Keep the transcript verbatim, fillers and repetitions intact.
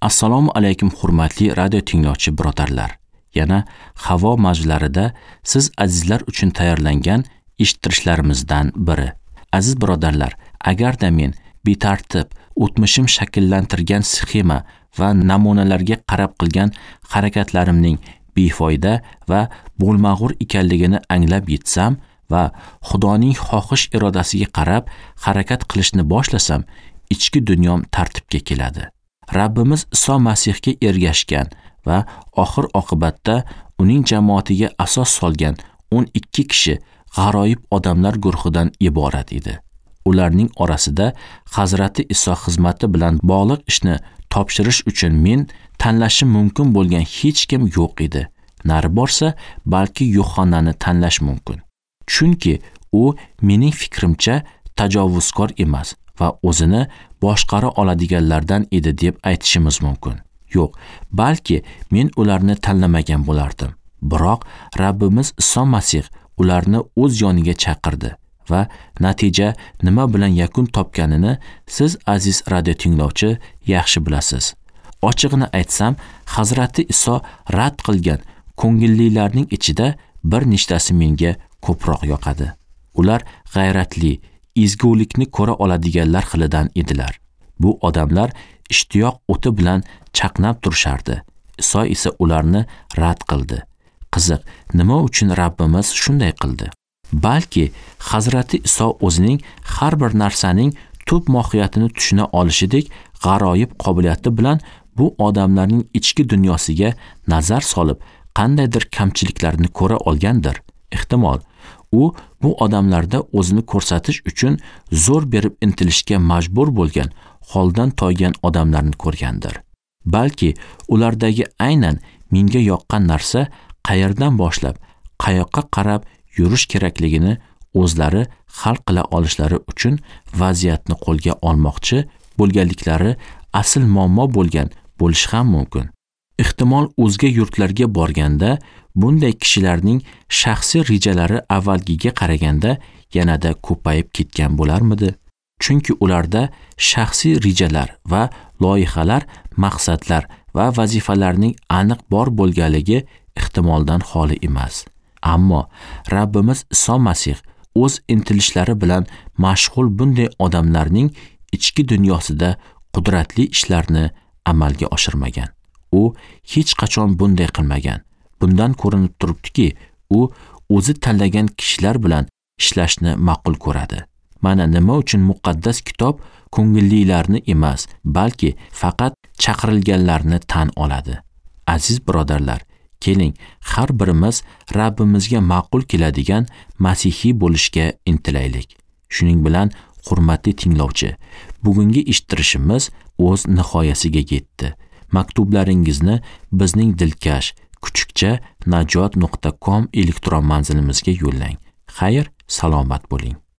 Assalomu alaykum hurmatli radio tinglovchi birodarlar. Yana havo mavzularida siz azizlar uchun tayyorlangan eshittirishlarimizdan biri. Aziz birodarlar, agarda men betartib, o'tmishim shakllantirgan sxema va namunalarga qarab qilgan harakatlarimning befoyda va bo'lmag'ur ekanligini anglab yetsam va Xudoning xohish irodasiga qarab harakat qilishni boshlasam, ichki dunyom tartibga keladi. Rabbimiz Iso Masihga ergashgan va oxir oqibatda uning jamoatiga asos solgan o'n ikki kishi g'aroyib odamlar guruhidan iborat edi. Ularning orasida Hazrati Iso xizmati bilan bog'liq ishni topshirish uchun men tanlashim mumkin bo'lgan hech kim yo'q edi. Nari borsa, balki Yohannani tanlash mumkin. Chunki u mening fikrimcha tajovuzkor emas va o'zini boshqara oladiganlardan edi deb aytishimiz mumkin. Yo'q, balki men ularni tanlamagan bo'lardim. Biroq Rabbimiz Iso Masih ularni o'z yoniga chaqirdi va natija nima bilan yakun topganini siz aziz radio tinglovchi yaxshi bilasiz. Ochiqni aytsam, Hazrati Iso rad qilgan ko'ngillilarning ichida bir nechtasi menga ko'proq yoqadi. Ular g'ayratli, ezgulikni ko'ra oladiganlar xilidan edilar. Bu odamlar ishtiyoq o'ti bilan chaqnab turishardi. Iso esa ularni rad qildi. Qiziq, nima uchun Rabbimiz shunday qildi? Balki Hazrati Iso o'zining har bir narsaning tub mohiyatini tushuna olishidek g'aroyib qobiliyati bilan bu odamlarning ichki dunyosiga nazar solib, qandaydir kamchiliklarni ko'ra olgandir. Ehtimol u bu odamlarda o'zini ko'rsatish uchun zo'r berib intilishga majbur bo'lgan, holdan toygan odamlarni ko'rgandir. Balki ulardagi aynan menga yoqqan narsa qayerdan boshlab, qayoqqa qarab yurish kerakligini o'zlari hal qila olishlari uchun vaziyatni qo'lga olmoqchi bo'lganliklari asl muammo bo'lgan bo'lishi ham mumkin. Ehtimol o'zga yurtlarga borganda bunday kishilarning shaxsiy rejalari avvalgiga qaraganda yanada ko'payib ketgan bo'larmidi? Chunki ularda shaxsiy rejalar va loyihalar, maqsadlar va vazifalarning aniq bor bo'lganligi ehtimoldan xoli emas. Ammo Rabbimiz Iso Masih o'z intilishlari bilan mashg'ul bunday odamlarning ichki dunyosida qudratli ishlarni amalga oshirmagan. U hech qachon bunday qilmagan. Bundan ko'rinib turibdiki, u o'zi tanlagan kishilar bilan ishlashni ma'qul ko'radi. Mana nima uchun muqaddas kitob ko'ngillilarni emas, balki faqat chaqirilganlarni tan oladi. Aziz birodarlar, keling, har birimiz Rabbimizga ma'qul keladigan masihiy bo'lishga intilaylik. Shuning bilan, hurmatli tinglovchi, bugungi eshittirishimiz o'z nihoyasiga yetdi. Maktublaringizni bizning dilkash kuchukcha najot nuqta com elektron manzilimizga yo'llang. Xayr, salomat bo'ling.